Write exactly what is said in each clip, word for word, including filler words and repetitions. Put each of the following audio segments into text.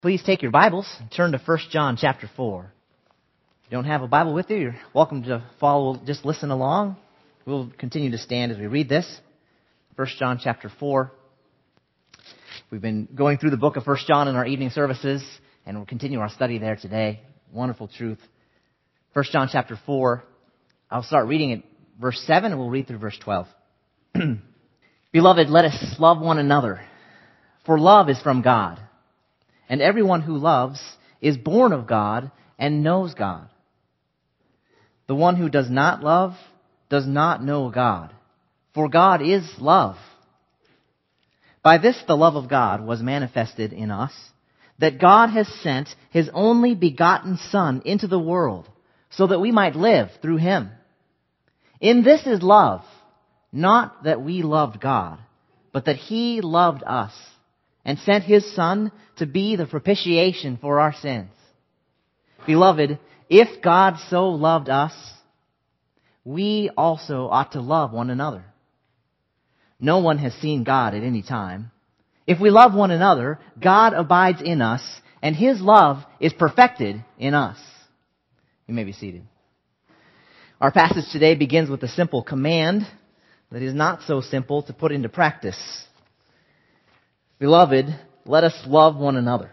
Please take your Bibles and turn to First John chapter four. If you don't have a Bible with you, you're welcome to follow, just listen along. We'll continue to stand as we read this. First John chapter four. We've been going through the book of First John in our evening services, and we'll continue our study there today. Wonderful truth. First John chapter four. I'll start reading at verse seven, and we'll read through verse twelve. Beloved, let us love one another, for love is from God. And everyone who loves is born of God and knows God. The one who does not love does not know God, for God is love. By this the love of God was manifested in us, that God has sent His only begotten Son into the world, so that we might live through Him. In this is love, not that we loved God, but that He loved us, and sent His Son to be the propitiation for our sins. Beloved, if God so loved us, we also ought to love one another. No one has seen God at any time. If we love one another, God abides in us, and His love is perfected in us. You may be seated. Our passage today begins with a simple command that is not so simple to put into practice. Beloved, let us love one another.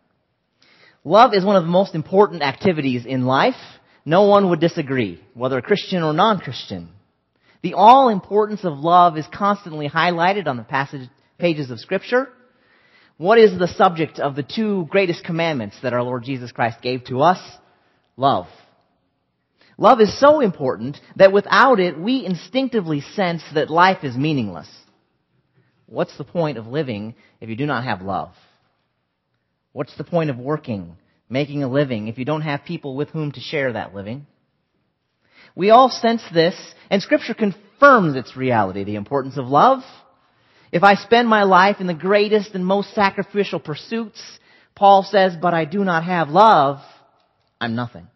Love is one of the most important activities in life. No one would disagree, whether Christian or non-Christian. The all-importance of love is constantly highlighted on the passage, pages of Scripture. What is the subject of the two greatest commandments that our Lord Jesus Christ gave to us? Love. Love is so important that without it, we instinctively sense that life is meaningless. What's the point of living if you do not have love? What's the point of working, making a living, if you don't have people with whom to share that living? We all sense this, and Scripture confirms its reality, the importance of love. If I spend my life in the greatest and most sacrificial pursuits, Paul says, but I do not have love, I'm nothing.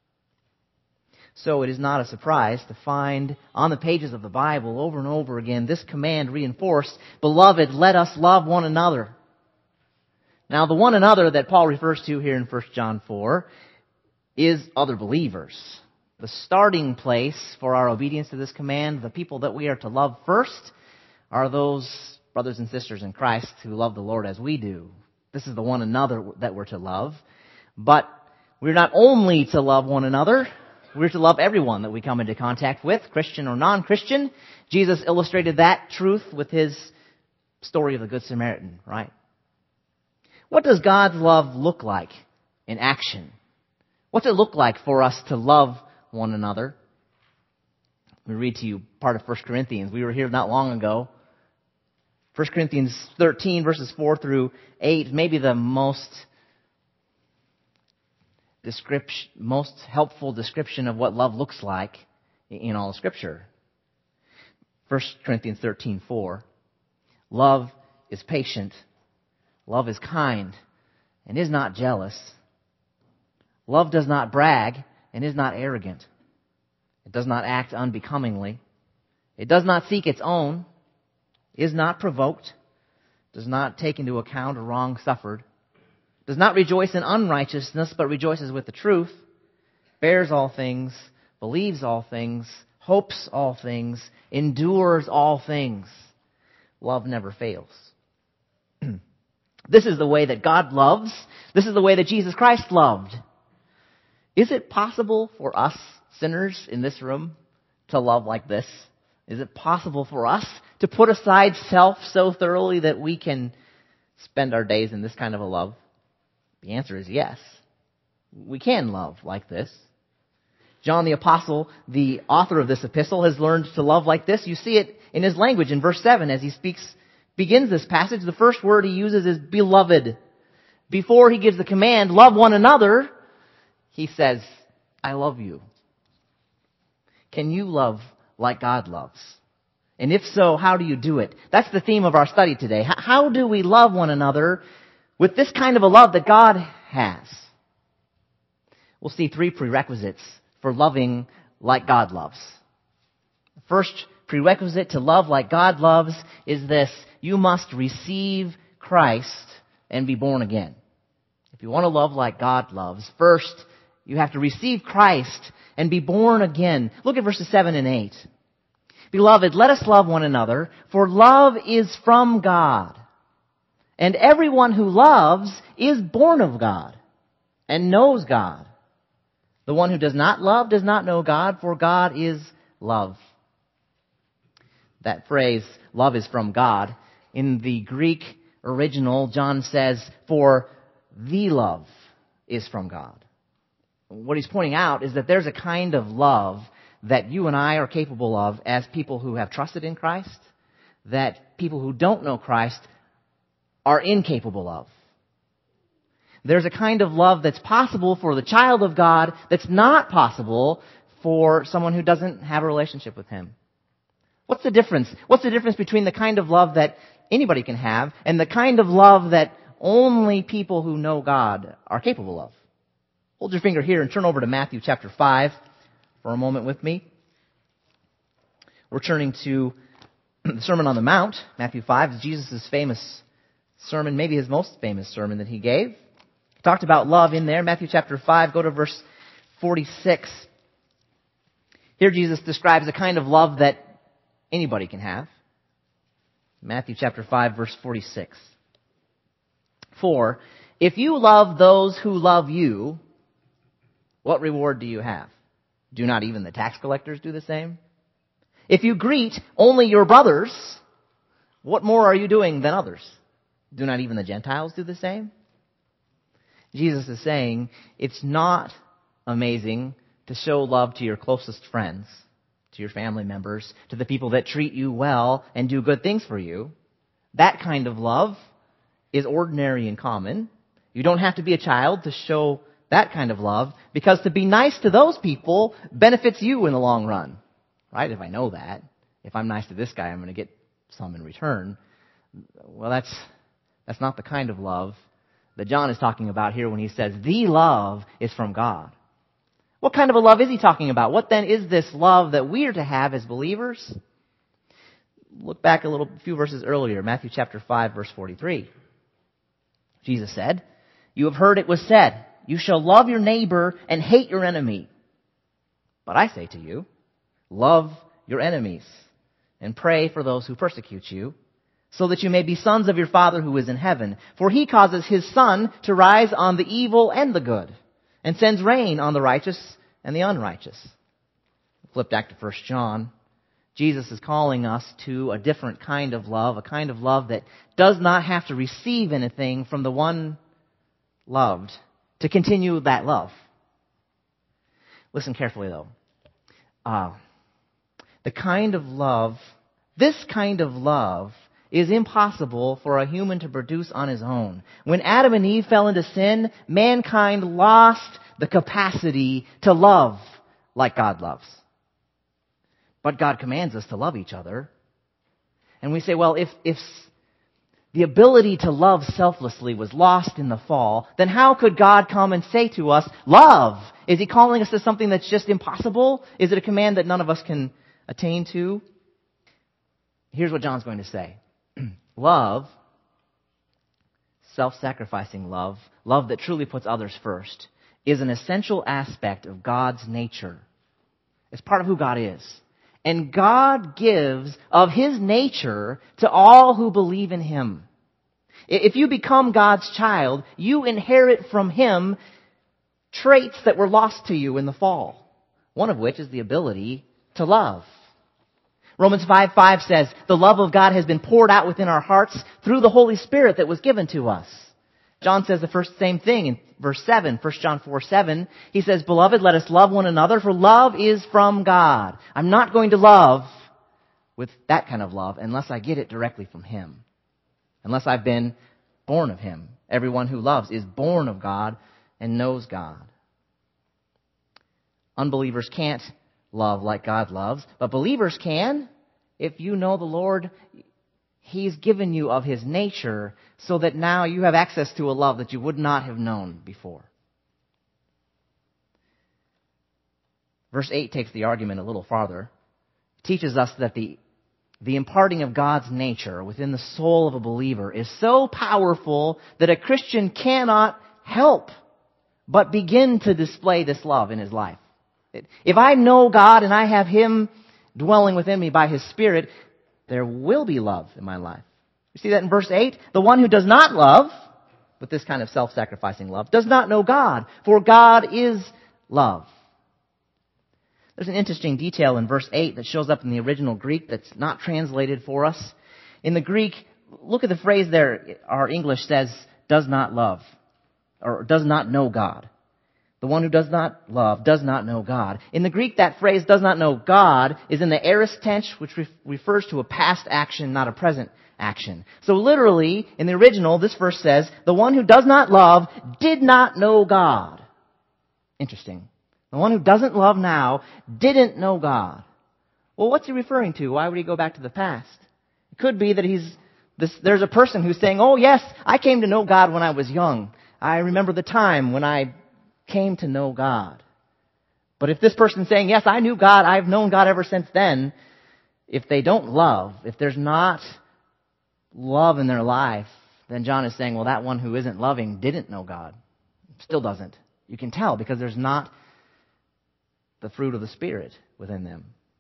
So it is not a surprise to find on the pages of the Bible over and over again this command reinforced, Beloved, let us love one another. Now the one another that Paul refers to here in First John four is other believers. The starting place for our obedience to this command, the people that we are to love first, are those brothers and sisters in Christ who love the Lord as we do. This is the one another that we're to love. But we're not only to love one another, we're to love everyone that we come into contact with, Christian or non-Christian. Jesus illustrated that truth with His story of the Good Samaritan, right? What does God's love look like in action? What's it look like for us to love one another? Let me read to you part of First Corinthians. We were here not long ago. First Corinthians thirteen, verses four through eight, maybe the most description, most helpful description of what love looks like in all of Scripture. First Corinthians thirteen four. Love is patient. Love is kind and is not jealous. Love does not brag and is not arrogant. It does not act unbecomingly. It does not seek its own, is not provoked, does not take into account a wrong suffered, does not rejoice in unrighteousness, but rejoices with the truth, bears all things, believes all things, hopes all things, endures all things. Love never fails. This is the way that God loves. This is the way that Jesus Christ loved. Is it possible for us, sinners in this room, to love like this? Is it possible for us to put aside self so thoroughly that we can spend our days in this kind of a love? The answer is yes. We can love like this. John the Apostle, the author of this epistle, has learned to love like this. You see it in his language in verse seven as he speaks, begins this passage. The first word he uses is beloved. Before he gives the command, love one another, he says, I love you. Can you love like God loves? And if so, how do you do it? That's the theme of our study today. How do we love one another with this kind of a love that God has? We'll see three prerequisites for loving like God loves. The first prerequisite to love like God loves is this: you must receive Christ and be born again. If you want to love like God loves, first you have to receive Christ and be born again. Look at verses seven and eight. Beloved, let us love one another, for love is from God. And everyone who loves is born of God and knows God. The one who does not love does not know God, for God is love. That phrase, love is from God, in the Greek original, John says, for the love is from God. What he's pointing out is that there's a kind of love that you and I are capable of as people who have trusted in Christ, that people who don't know Christ are incapable of. There's a kind of love that's possible for the child of God that's not possible for someone who doesn't have a relationship with Him. What's the difference? What's the difference between the kind of love that anybody can have and the kind of love that only people who know God are capable of? Hold your finger here and turn over to Matthew chapter five for a moment with me. We're turning to the Sermon on the Mount. Matthew five is Jesus' famous sermon, maybe his most famous sermon that he gave. He talked about love in there. Matthew chapter five, go to verse forty-six. Here Jesus describes a kind of love that anybody can have. Matthew chapter five, verse forty-six. For if you love those who love you, what reward do you have? Do not even the tax collectors do the same? If you greet only your brothers, what more are you doing than others? Do not even the Gentiles do the same? Jesus is saying it's not amazing to show love to your closest friends, to your family members, to the people that treat you well and do good things for you. That kind of love is ordinary and common. You don't have to be a child to show that kind of love, because to be nice to those people benefits you in the long run. Right? If I know that, if I'm nice to this guy, I'm going to get some in return. Well, that's that's not the kind of love that John is talking about here when he says the love is from God. What kind of a love is he talking about? What then is this love that we are to have as believers? Look back a little few verses earlier, Matthew chapter five, verse forty-three. Jesus said, "You have heard it was said, you shall love your neighbor and hate your enemy. But I say to you, love your enemies and pray for those who persecute you, so that you may be sons of your Father who is in heaven. For He causes His sun to rise on the evil and the good, and sends rain on the righteous and the unrighteous." Flip back to First John. Jesus is calling us to a different kind of love, a kind of love that does not have to receive anything from the one loved to continue that love. Listen carefully, though. Uh, the kind of love, this kind of love is impossible for a human to produce on his own. When Adam and Eve fell into sin, mankind lost the capacity to love like God loves. But God commands us to love each other. And we say, well, if, if the ability to love selflessly was lost in the fall, then how could God come and say to us, love? Is He calling us to something that's just impossible? Is it a command that none of us can attain to? Here's what John's going to say. Love, self-sacrificing love, love that truly puts others first, is an essential aspect of God's nature. It's part of who God is. And God gives of His nature to all who believe in Him. If you become God's child, you inherit from Him traits that were lost to you in the fall. One of which is the ability to love. Romans five five says, the love of God has been poured out within our hearts through the Holy Spirit that was given to us. John says the first same thing in verse seven, First John four seven. He says, "Beloved, let us love one another, for love is from God." I'm not going to love with that kind of love unless I get it directly from Him. Unless I've been born of Him. Everyone who loves is born of God and knows God. Unbelievers can't love like God loves, but believers can. If you know the Lord, He's given you of His nature so that now you have access to a love that you would not have known before. Verse eight takes the argument a little farther. It teaches us that the, the imparting of God's nature within the soul of a believer is so powerful that a Christian cannot help but begin to display this love in his life. If I know God and I have him dwelling within me by his Spirit, there will be love in my life. You see that in verse eight? The one who does not love, with this kind of self-sacrificing love, does not know God, for God is love. There's an interesting detail in verse eight that shows up in the original Greek that's not translated for us. In the Greek, look at the phrase there, our English says, does not love, or does not know God. The one who does not love does not know God. In the Greek, that phrase, does not know God, is in the aorist tense, which re- refers to a past action, not a present action. So literally, in the original, this verse says, the one who does not love did not know God. Interesting. The one who doesn't love now didn't know God. Well, what's he referring to? Why would he go back to the past? It could be that he's this, there's a person who's saying, oh yes, I came to know God when I was young. I remember the time when I came to know God. But if this person's saying, yes, I knew God, I've known God ever since then, if they don't love, if there's not love in their life, then John is saying, well, that one who isn't loving didn't know God. Still doesn't. You can tell because there's not the fruit of the Spirit within them.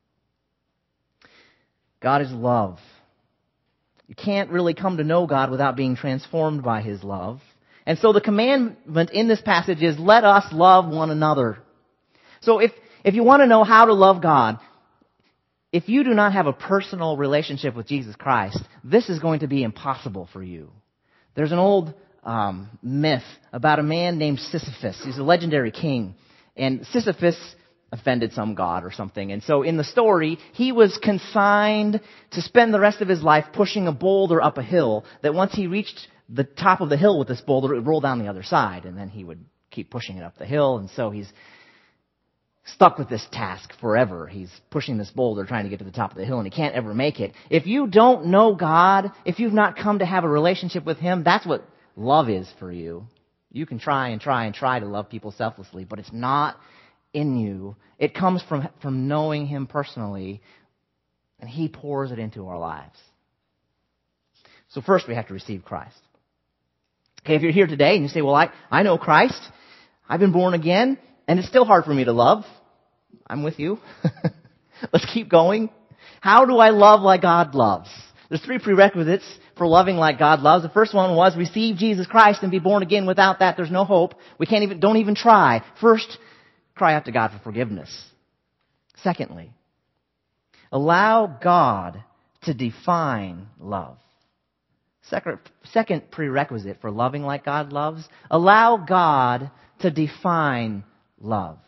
God is love. You can't really come to know God without being transformed by his love. And so the commandment in this passage is, let us love one another. So if, if you want to know how to love God, if you do not have a personal relationship with Jesus Christ, this is going to be impossible for you. There's an old um, myth about a man named Sisyphus. He's a legendary king. And Sisyphus offended some god or something. And so in the story, he was consigned to spend the rest of his life pushing a boulder up a hill, that once he reached the top of the hill with this boulder, it would roll down the other side, and then he would keep pushing it up the hill. And so he's stuck with this task forever. He's pushing this boulder, trying to get to the top of the hill, and he can't ever make it. If you don't know God, if you've not come to have a relationship with him, that's what love is for you. You can try and try and try to love people selflessly, but it's not in you. It comes from, from knowing him personally, and he pours it into our lives. So first we have to receive Christ. Okay, if you're here today and you say, well, I, I know Christ, I've been born again, and it's still hard for me to love. I'm with you. Let's keep going. How do I love like God loves? There's three prerequisites for loving like God loves. The first one was receive Jesus Christ and be born again. Without that, there's no hope. We can't even, don't even try. First, cry out to God for forgiveness. Secondly, allow God to define love. Second, second prerequisite for loving like God loves, allow God to define love.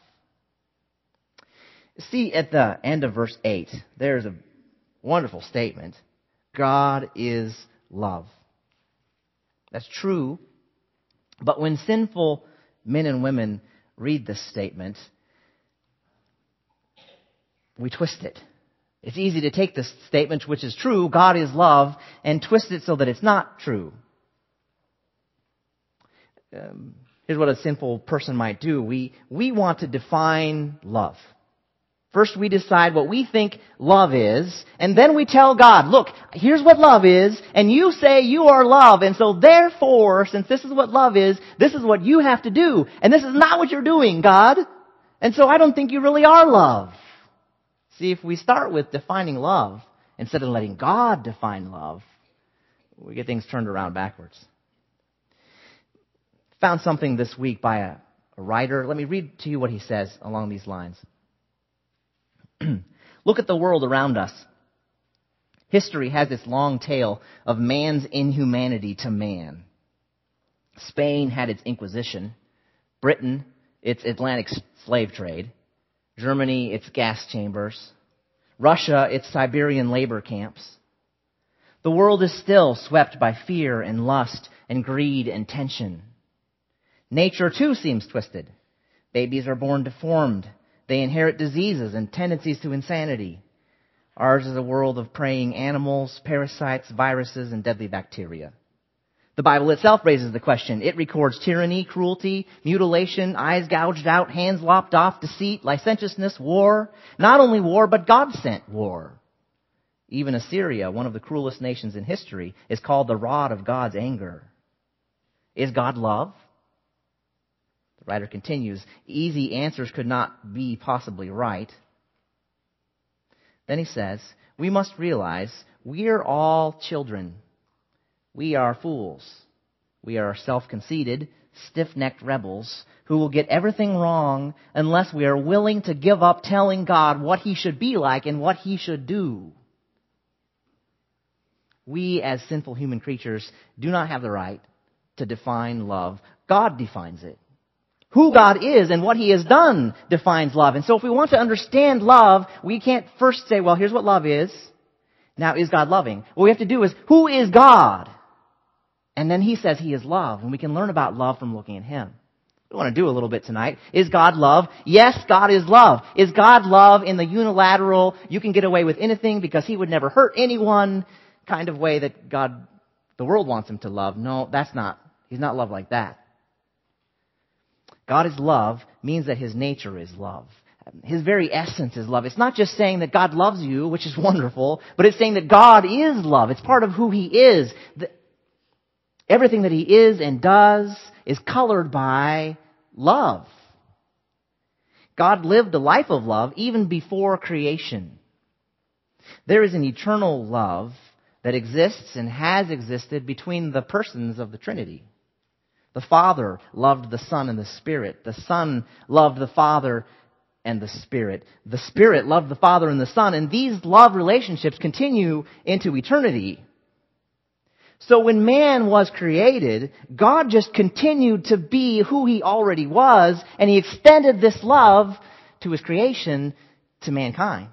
See, at the end of verse eight, there's a wonderful statement. God is love. That's true, but when sinful men and women read this statement, we twist it. It's easy to take this statement, which is true, God is love, and twist it so that it's not true. Um, here's what a sinful person might do. We, we want to define love. First, we decide what we think love is, and then we tell God, look, here's what love is, and you say you are love, and so therefore, since this is what love is, this is what you have to do, and this is not what you're doing, God, and so I don't think you really are love. See, if we start with defining love, instead of letting God define love, we get things turned around backwards. Found something this week by a, a writer. Let me read to you what he says along these lines. Look at the world around us. History has its long tale of man's inhumanity to man. Spain had its Inquisition. Britain, its Atlantic slave trade. Germany, its gas chambers. Russia, its Siberian labor camps. The world is still swept by fear and lust and greed and tension. Nature, too, seems twisted. Babies are born deformed. They inherit diseases and tendencies to insanity. Ours is a world of preying animals, parasites, viruses, and deadly bacteria. The Bible itself raises the question. It records tyranny, cruelty, mutilation, eyes gouged out, hands lopped off, deceit, licentiousness, war. Not only war, but God-sent war. Even Assyria, one of the cruelest nations in history, is called the rod of God's anger. Is God love? writer continues, easy answers could not be possibly right. Then he says, we must realize we're all children. We are fools. We are self-conceited, stiff-necked rebels who will get everything wrong unless we are willing to give up telling God what He should be like and what He should do. We, as sinful human creatures, do not have the right to define love. God defines it. Who God is and what He has done defines love. And so if we want to understand love, we can't first say, well, here's what love is. Now, is God loving? What we have to do is, who is God? And then He says He is love, and we can learn about love from looking at Him. We want to do a little bit tonight. Is God love? Yes, God is love. Is God love in the unilateral, you can get away with anything because He would never hurt anyone kind of way that God, the world wants Him to love? No, that's not. He's not love like that. God is love means that His nature is love. His very essence is love. It's not just saying that God loves you, which is wonderful, but it's saying that God is love. It's part of who He is. The, everything that He is and does is colored by love. God lived a life of love even before creation. There is an eternal love that exists and has existed between the persons of the Trinity. The Father loved the Son and the Spirit. The Son loved the Father and the Spirit. The Spirit loved the Father and the Son. And these love relationships continue into eternity. So when man was created, God just continued to be who He already was, and He extended this love to His creation, to mankind.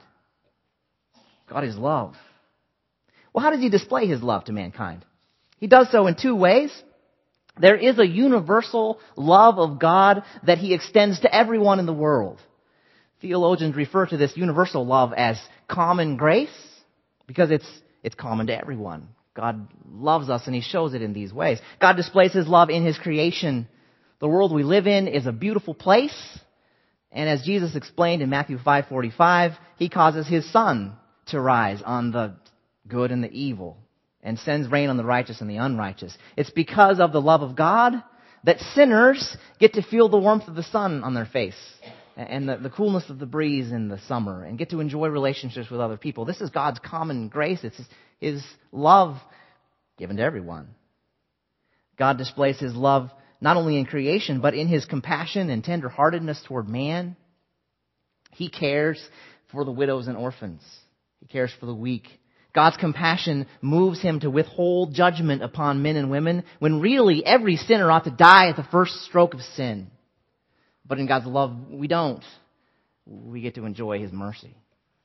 God is love. Well, how does He display His love to mankind? He does so in two ways. There is a universal love of God that He extends to everyone in the world. Theologians refer to this universal love as common grace because it's it's common to everyone. God loves us, and He shows it in these ways. God displays His love in His creation. The world we live in is a beautiful place, and as Jesus explained in Matthew five forty-five, He causes His sun to rise on the good and the evil, and sends rain on the righteous and the unrighteous. It's because of the love of God that sinners get to feel the warmth of the sun on their face and the, the coolness of the breeze in the summer and get to enjoy relationships with other people. This is God's common grace. It's His, His love given to everyone. God displays His love not only in creation, but in His compassion and tenderheartedness toward man. He cares for the widows and orphans. He cares for the weak. God's compassion moves Him to withhold judgment upon men and women when really every sinner ought to die at the first stroke of sin. But in God's love, we don't. We get to enjoy His mercy.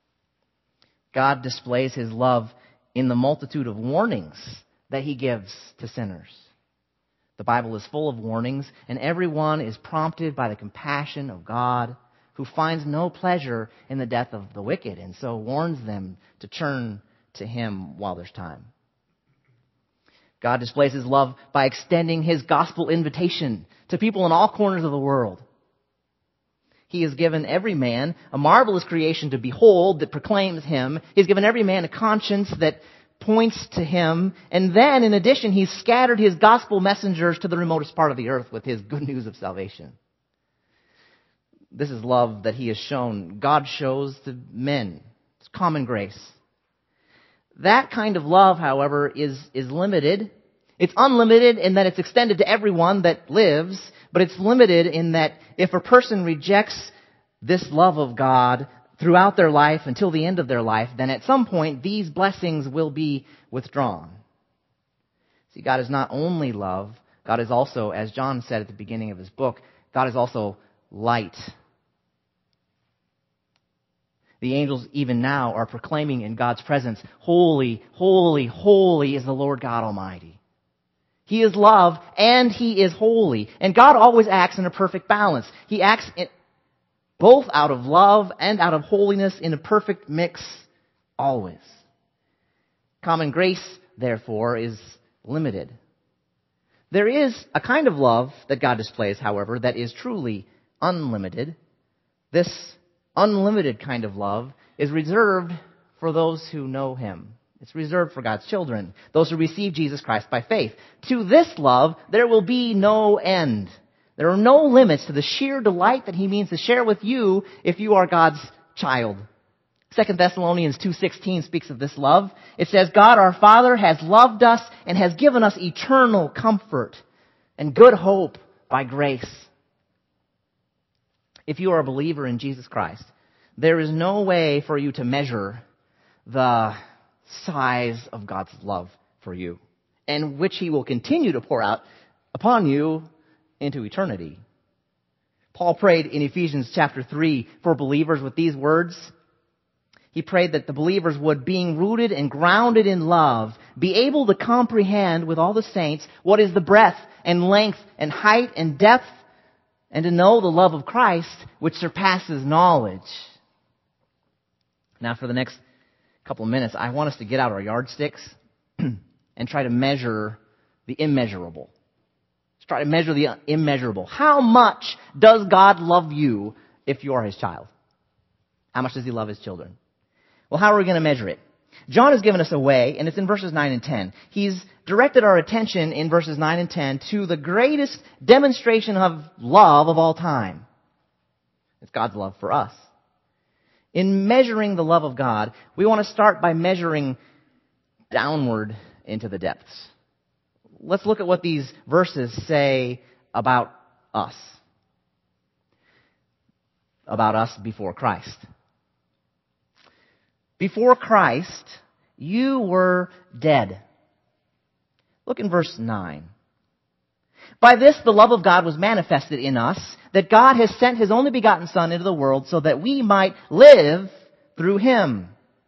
God displays His love in the multitude of warnings that He gives to sinners. The Bible is full of warnings, and everyone is prompted by the compassion of God, who finds no pleasure in the death of the wicked, and so warns them to turn to Him while there's time. God displays His love by extending His gospel invitation to people in all corners of the world. He has given every man a marvelous creation to behold that proclaims Him. He's given every man a conscience that points to Him. And then, in addition, He's scattered His gospel messengers to the remotest part of the earth with His good news of salvation. This is love that He has shown. God shows to men. It's common grace. That kind of love, however, is, is limited. It's unlimited in that it's extended to everyone that lives, but it's limited in that if a person rejects this love of God throughout their life until the end of their life, then at some point these blessings will be withdrawn. See, God is not only love, God is also, as John said at the beginning of his book, God is also light. The angels even now are proclaiming in God's presence, holy, holy, holy is the Lord God Almighty. He is love and He is holy. And God always acts in a perfect balance. He acts in, both out of love and out of holiness in a perfect mix, always. Common grace, therefore, is limited. There is a kind of love that God displays, however, that is truly unlimited. This unlimited kind of love is reserved for those who know Him. It's reserved for God's children, those who receive Jesus Christ by faith. To this love, there will be no end. There are no limits to the sheer delight that he means to share with you if you are God's child. Second Thessalonians two sixteen speaks of this love. It says, God our Father has loved us and has given us eternal comfort and good hope by grace. If you are a believer in Jesus Christ, there is no way for you to measure the size of God's love for you, and which he will continue to pour out upon you into eternity. Paul prayed in Ephesians chapter three for believers with these words. He prayed that the believers would, being rooted and grounded in love, be able to comprehend with all the saints what is the breadth and length and height and depth, and to know the love of Christ, which surpasses knowledge. Now, for the next couple of minutes, I want us to get out our yardsticks and try to measure the immeasurable. Let's try to measure the immeasurable. How much does God love you if you are his child? How much does he love his children? Well, how are we going to measure it? John has given us a way, and it's in verses nine and ten. He's directed our attention in verses nine and ten to the greatest demonstration of love of all time. It's God's love for us. In measuring the love of God, we want to start by measuring downward into the depths. Let's look at what these verses say about us. About us before Christ. Before Christ, you were dead. Look in verse nine. By this the love of God was manifested in us, that God has sent his only begotten Son into the world so that we might live through him.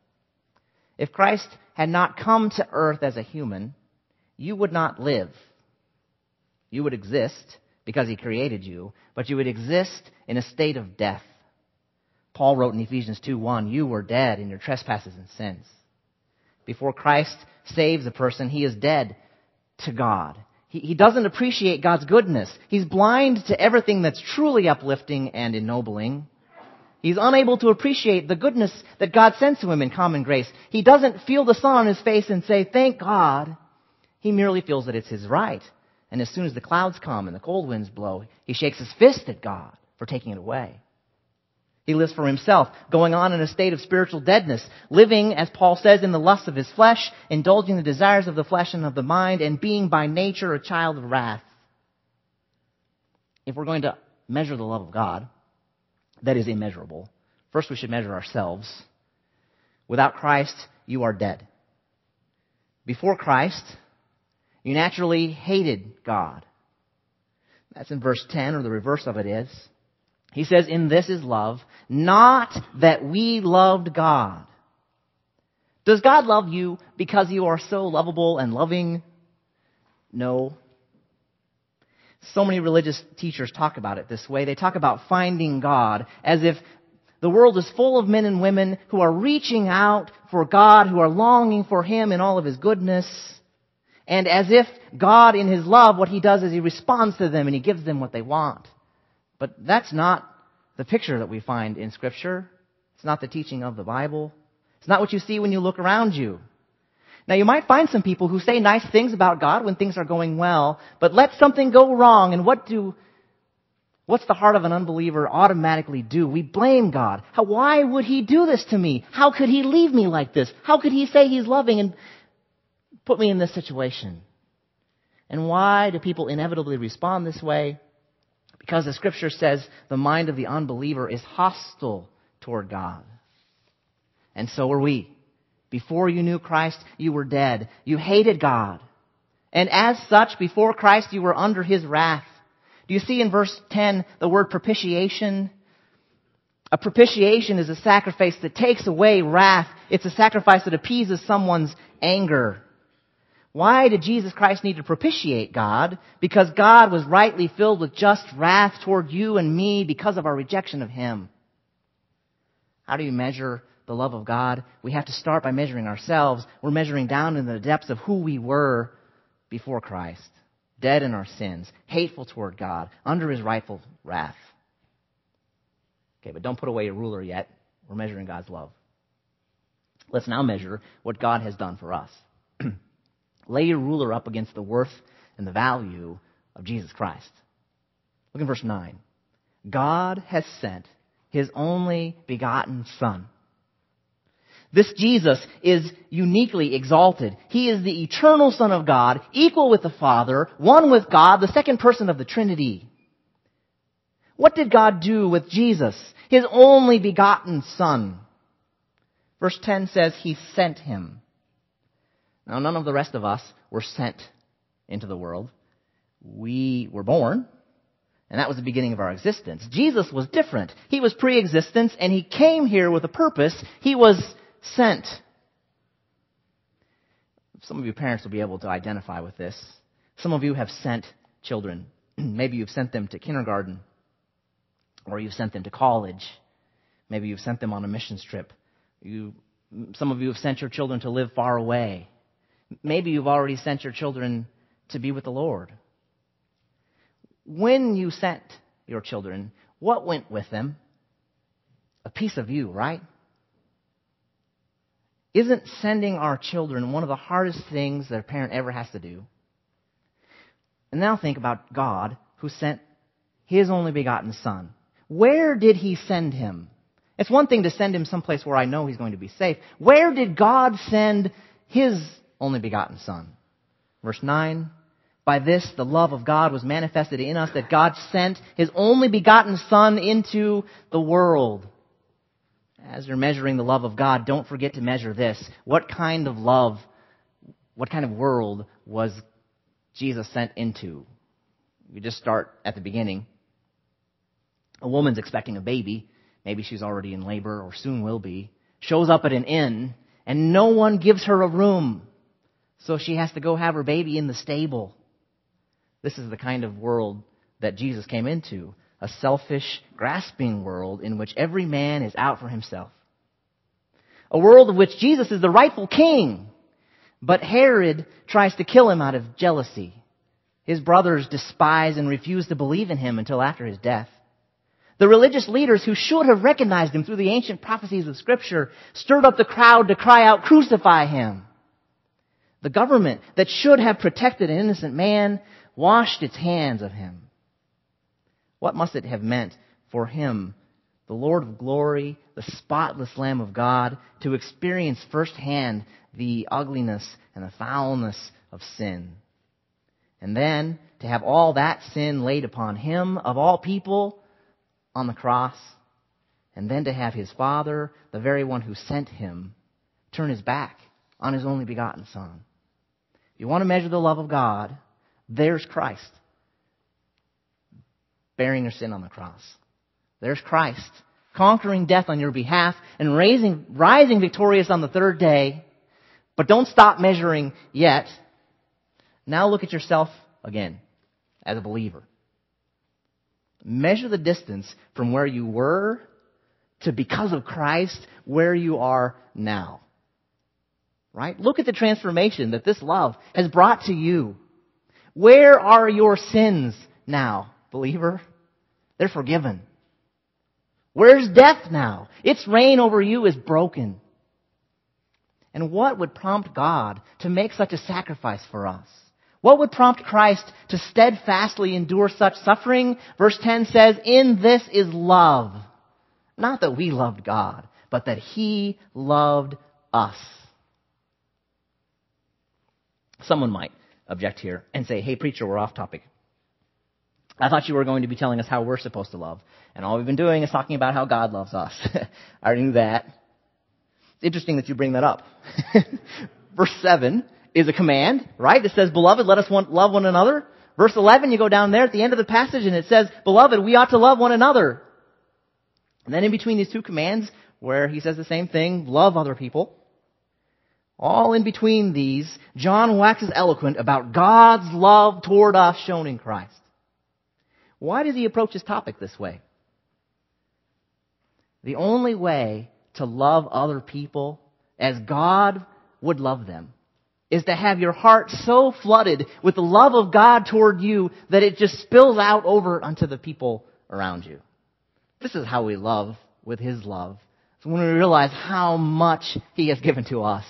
If Christ had not come to earth as a human, you would not live. You would exist because he created you, but you would exist in a state of death. Paul wrote in Ephesians two one, you were dead in your trespasses and sins. Before Christ saves a person, he is dead to God. He, he doesn't appreciate God's goodness. He's blind to everything that's truly uplifting and ennobling. He's unable to appreciate the goodness that God sends to him in common grace. He doesn't feel the sun on his face and say, thank God. He merely feels that it's his right. And as soon as the clouds come and the cold winds blow, he shakes his fist at God for taking it away. He lives for himself, going on in a state of spiritual deadness, living, as Paul says, in the lust of his flesh, indulging the desires of the flesh and of the mind, and being by nature a child of wrath. If we're going to measure the love of God, that is immeasurable, first we should measure ourselves. Without Christ, you are dead. Before Christ, you naturally hated God. That's in verse ten, or the reverse of it is. He says, in this is love, not that we loved God. Does God love you because you are so lovable and loving? No. So many religious teachers talk about it this way. They talk about finding God as if the world is full of men and women who are reaching out for God, who are longing for him in all of his goodness. And as if God, in his love, what he does is he responds to them and he gives them what they want. But that's not the picture that we find in Scripture. It's not the teaching of the Bible. It's not what you see when you look around you. Now, you might find some people who say nice things about God when things are going well, but let something go wrong, and what do, what's the heart of an unbeliever automatically do? We blame God. How, why would he do this to me? How could he leave me like this? How could he say he's loving and put me in this situation? And why do people inevitably respond this way? Because the Scripture says the mind of the unbeliever is hostile toward God. And so are we. Before you knew Christ, you were dead. You hated God. And as such, before Christ, you were under his wrath. Do you see in verse ten the word propitiation? A propitiation is a sacrifice that takes away wrath. It's a sacrifice that appeases someone's anger. Why did Jesus Christ need to propitiate God? Because God was rightly filled with just wrath toward you and me because of our rejection of him. How do you measure the love of God? We have to start by measuring ourselves. We're measuring down in the depths of who we were before Christ. Dead in our sins, hateful toward God, under his rightful wrath. Okay, but don't put away your ruler yet. We're measuring God's love. Let's now measure what God has done for us. Lay your ruler up against the worth and the value of Jesus Christ. Look in verse nine. God has sent His only begotten Son. This Jesus is uniquely exalted. He is the eternal Son of God, equal with the Father, one with God, the second person of the Trinity. What did God do with Jesus, His only begotten Son? Verse ten says He sent Him. Now, none of the rest of us were sent into the world. We were born, and that was the beginning of our existence. Jesus was different. He was pre-existence, and He came here with a purpose. He was sent. Some of you parents will be able to identify with this. Some of you have sent children. Maybe you've sent them to kindergarten, or you've sent them to college. Maybe you've sent them on a missions trip. You, some of you have sent your children to live far away. Maybe you've already sent your children to be with the Lord. When you sent your children, what went with them? A piece of you, right? Isn't sending our children one of the hardest things that a parent ever has to do? And now think about God, who sent His only begotten Son. Where did He send Him? It's one thing to send Him someplace where I know He's going to be safe. Where did God send His only begotten Son? Verse nine, by this the love of God was manifested in us, that God sent His only begotten Son into the world. As you're measuring the love of God, don't forget to measure this. What kind of love, what kind of world was Jesus sent into? You just start at the beginning. A woman's expecting a baby. Maybe she's already in labor or soon will be. Shows up at an inn, and no one gives her a room. So she has to go have her baby in the stable. This is the kind of world that Jesus came into. A selfish, grasping world in which every man is out for himself. A world of which Jesus is the rightful king. But Herod tries to kill him out of jealousy. His brothers despise and refuse to believe in him until after his death. The religious leaders who should have recognized him through the ancient prophecies of Scripture stirred up the crowd to cry out, "Crucify him!" The government that should have protected an innocent man washed its hands of him. What must it have meant for him, the Lord of glory, the spotless Lamb of God, to experience firsthand the ugliness and the foulness of sin? And then to have all that sin laid upon him, of all people, on the cross, and then to have his Father, the very one who sent him, turn his back on his only begotten Son. If you want to measure the love of God, there's Christ bearing your sin on the cross. There's Christ conquering death on your behalf and raising, rising victorious on the third day. But don't stop measuring yet. Now look at yourself again as a believer. Measure the distance from where you were to, because of Christ, where you are now. Right? Look at the transformation that this love has brought to you. Where are your sins now, believer? They're forgiven. Where's death now? Its reign over you is broken. And what would prompt God to make such a sacrifice for us? What would prompt Christ to steadfastly endure such suffering? Verse ten says, "In this is love." Not that we loved God, but that He loved us. Someone might object here and say, "Hey, preacher, we're off topic. I thought you were going to be telling us how we're supposed to love. And all we've been doing is talking about how God loves us." I already knew that. It's interesting that you bring that up. Verse seven is a command, right? It says, "Beloved, let us one, love one another." Verse eleven, you go down there at the end of the passage and it says, "Beloved, we ought to love one another." And then in between these two commands, where he says the same thing, love other people, all in between these, John waxes eloquent about God's love toward us shown in Christ. Why does he approach this topic this way? The only way to love other people as God would love them is to have your heart so flooded with the love of God toward you that it just spills out over onto the people around you. This is how we love with His love. So when we realize how much He has given to us.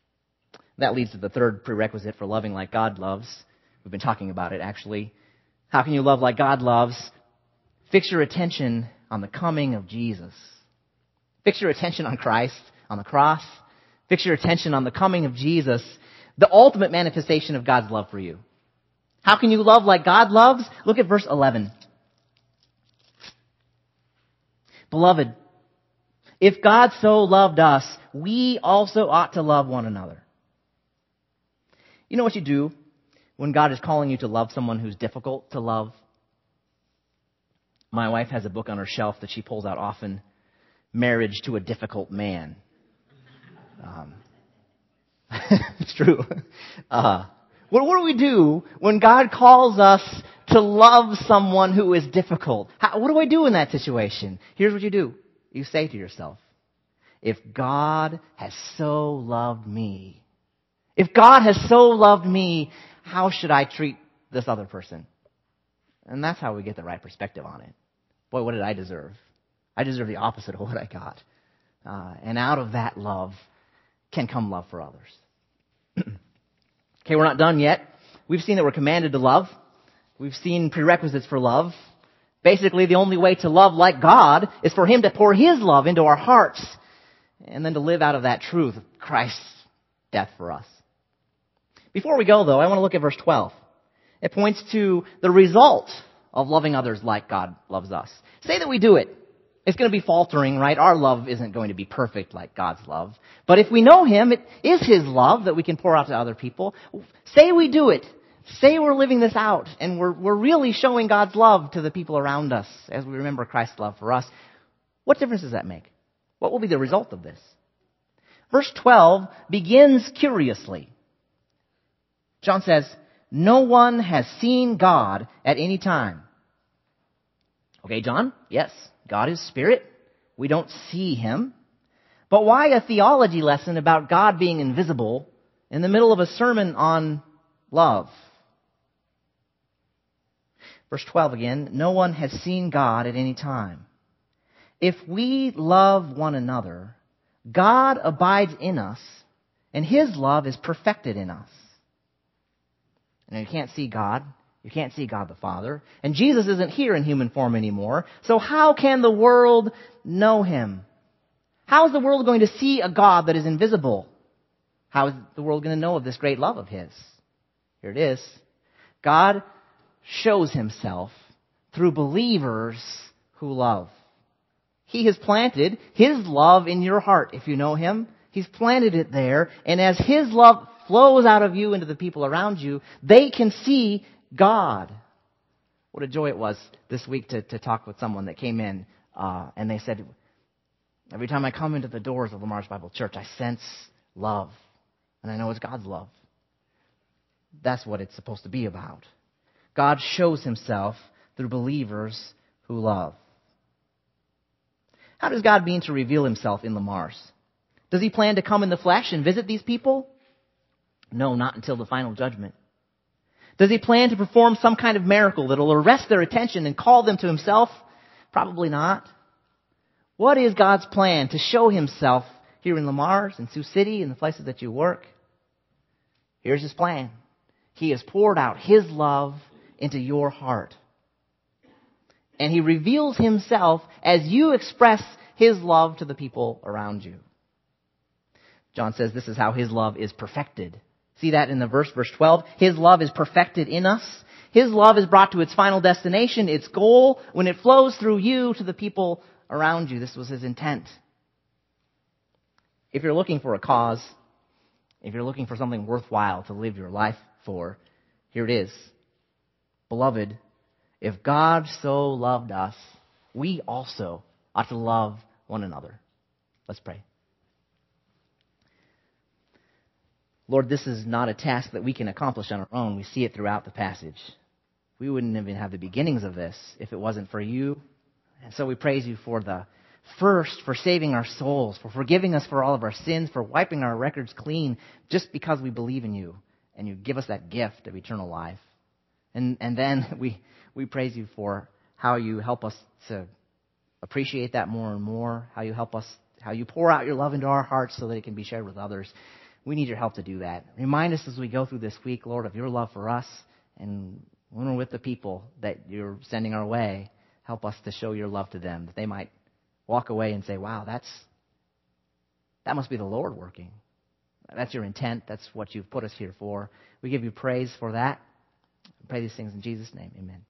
That leads to the third prerequisite for loving like God loves. We've been talking about it, actually. How can you love like God loves? Fix your attention on the coming of Jesus. Fix your attention on Christ, on the cross. Fix your attention on the coming of Jesus, the ultimate manifestation of God's love for you. How can you love like God loves? Look at verse eleven. Beloved, if God so loved us, we also ought to love one another. You know what you do when God is calling you to love someone who's difficult to love? My wife has a book on her shelf that she pulls out often, Marriage to a Difficult Man. Um, it's true. Uh, what, what do we do when God calls us to love someone who is difficult? How, what do I do in that situation? Here's what you do. You say to yourself, if God has so loved me, if God has so loved me, how should I treat this other person? And that's how we get the right perspective on it. Boy, what did I deserve? I deserve the opposite of what I got. Uh, and out of that love can come love for others. Okay, we're not done yet. We've seen that we're commanded to love. We've seen prerequisites for love. Basically, the only way to love like God is for Him to pour His love into our hearts and then to live out of that truth, Christ's death for us. Before we go, though, I want to look at verse twelve. It points to the result of loving others like God loves us. Say that we do it. It's going to be faltering, right? Our love isn't going to be perfect like God's love. But if we know Him, it is His love that we can pour out to other people. Say we do it. Say we're living this out, and we're, we're really showing God's love to the people around us as we remember Christ's love for us. What difference does that make? What will be the result of this? Verse twelve begins curiously. John says, no one has seen God at any time. Okay, John? Yes, God is spirit. We don't see Him. But why a theology lesson about God being invisible in the middle of a sermon on love? Verse twelve again, no one has seen God at any time. If we love one another, God abides in us, and His love is perfected in us. Now, you can't see God. You can't see God the Father. And Jesus isn't here in human form anymore. So how can the world know Him? How is the world going to see a God that is invisible? How is the world going to know of this great love of His? Here it is. God shows Himself through believers who love. He has planted His love in your heart. If you know Him, He's planted it there. And as His love flows out of you into the people around you, they can see God. What a joy it was this week to, to talk with someone that came in uh, and they said, every time I come into the doors of Lamar's Bible Church, I sense love. And I know it's God's love. That's what it's supposed to be about. God shows Himself through believers who love. How does God mean to reveal Himself in Lamar's? Does He plan to come in the flesh and visit these people? No, not until the final judgment. Does He plan to perform some kind of miracle that will arrest their attention and call them to Himself? Probably not. What is God's plan to show Himself here in Lamar's, in Sioux City, in the places that you work? Here's His plan. He has poured out His love into your heart. And He reveals Himself as you express His love to the people around you. John says this is how His love is perfected. See that in the verse, verse twelve? His love is perfected in us. His love is brought to its final destination, its goal, when it flows through you to the people around you. This was His intent. If you're looking for a cause, if you're looking for something worthwhile to live your life for, here it is. Beloved, if God so loved us, we also ought to love one another. Let's pray. Lord, this is not a task that we can accomplish on our own. We see it throughout the passage. We wouldn't even have the beginnings of this if it wasn't for You. And so we praise You for the first, for saving our souls, for forgiving us for all of our sins, for wiping our records clean just because we believe in You. And You give us that gift of eternal life. And and then we, we praise You for how You help us to appreciate that more and more, how You help us, how You pour out Your love into our hearts so that it can be shared with others. We need Your help to do that. Remind us as we go through this week, Lord, of Your love for us, and When we're with the people that you're sending our way, help us to show your love to them, that they might walk away and say, wow, that's that must be the Lord working. That's your intent. That's what you've put us here for. We give you praise for that. I pray these things in Jesus' name. Amen.